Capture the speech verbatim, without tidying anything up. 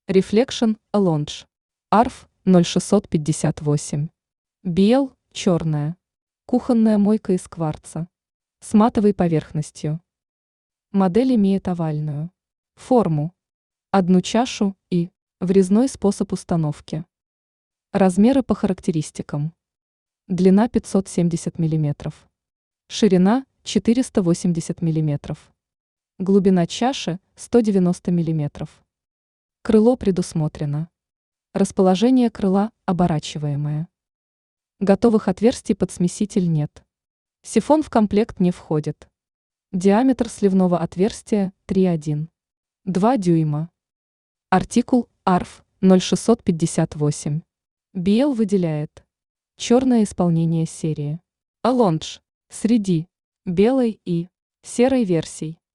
Reflection Lounge. арф ноль шестьсот пятьдесят восемь. би эл черная. Кухонная мойка из кварца. С матовой поверхностью. Модель имеет овальную форму, одну чашу и врезной способ установки. Размеры по характеристикам. Длина пятьсот семьдесят миллиметров. Ширина четыреста восемьдесят миллиметров. Глубина чаши сто девяносто миллиметров. Крыло предусмотрено. Расположение крыла оборачиваемое. Готовых отверстий под смеситель нет. Сифон в комплект не входит. Диаметр сливного отверстия три и один десятых. два дюйма. Артикул арф ноль шестьсот пятьдесят восемь. би эл выделяет черное исполнение серии Lounge среди белой и серой версий.